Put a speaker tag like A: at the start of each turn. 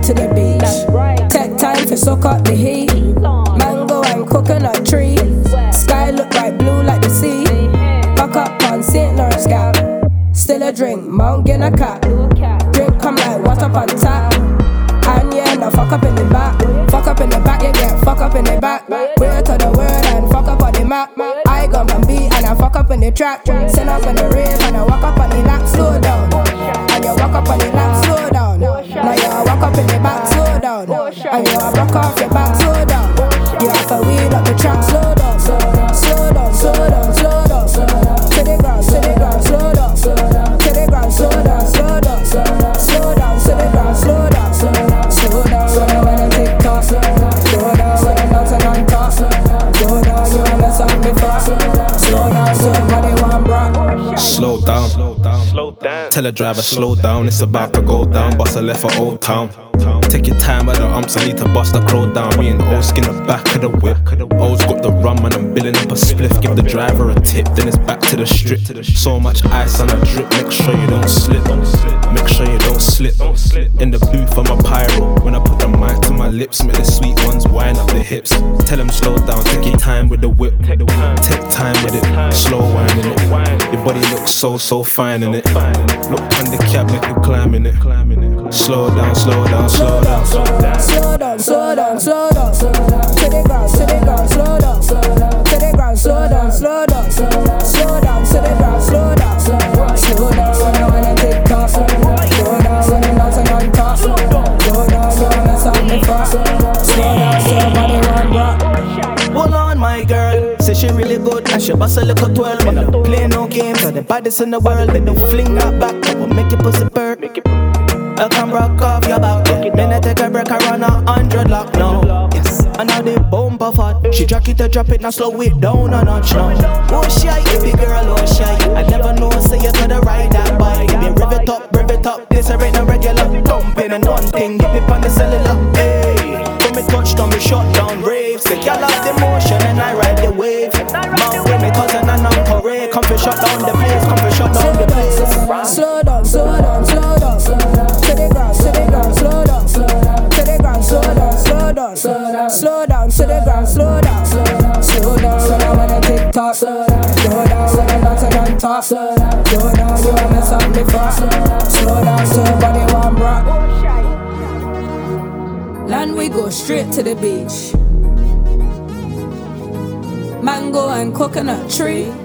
A: to the beach. Take time for soak up the heat. Mango and coconut tree. Sky look bright blue like the sea. Back up on St. Lawrence Gap. Still a drink, Mount Guinea Cap. Drink come like water on tap. And yeah, now fuck up in the back. Fuck up in the back, yeah, fuck up in the back. We're to the world and fuck up on the map. I gone from beat and I fuck up in the track. Send up in the rave and I walk up on the lap, slow down. And you walk up on the lap, slow down. Now you walk up in the back, slow down. And you broke off your back, slow down. You have to weed up the track, slow down. Slow down, slow down, slow down. To the ground, slow down. To the ground, slow down, slow down. Slow down, to the ground, slow down. Slow down, slow down when I take toss. Slow down when I bounce and on toss. Slow down, you wanna mess up me fast. Slow down, somebody want bra.
B: Slow down, slow down. Tell the driver slow down, it's about to go down. Bust a left for Old Town. Take your time at the umps, I need to bust the crow down. Me and O's in the back of the whip. O's got the rum and I'm billing up a spliff. Give the driver a tip, then it's back to the strip. So much ice on a drip, make sure you don't slip. Make sure you don't slip. In the booth I'm a pyro. When I put the mic to my lips, make the sweet ones wind up the hips. Tell them slow down, take your time with the whip. Take time with it, slow winding it. Your body looks so fine in it. Look on the cab, make you climb in it. Slow down, slow down, slow down.
A: Slow down, slow down, slow down. To the ground, slow down. To the ground, slow down, slow down. Slow down, to the ground, slow down. Slow down when I take toss. Slow down when I'm dancing on top. Slow down, you wanna mess up me fast. Slow down, somebody want rock.
C: Hold on, my girl. Say she really good and she bust a little 12. But I don't play no games, are the baddest in the world. They don't fling that back up and make your pussy purr. I can rock off your back, yeah. Then I take a break, I run 100 lock now. Yes, and now the bumper fat. She drop it to drop it, now slow it down a notch now. Oh shy, baby girl, oh shy. I never know, say you to the ride that bike. Baby, rev it up, this ain't no regular. Thumping and one thing, give it on the cellular. Hey, when me touch down, me shut down raves. Say y'all love the motion and I ride the wave. Mount with me cousin and I'm correct. Come to shut down the place, come to shut down the place.
A: Slow down, slow down, slow down. To the ground, slow down. To the ground, slow down, slow down. Slow down, to the ground, slow down. Slow down when I take toss. Slow down when I'm dancing on top. Slow down, you wanna mess up me fast. Slow down, somebody want bra. Land we go straight to the beach. Mango and coconut tree.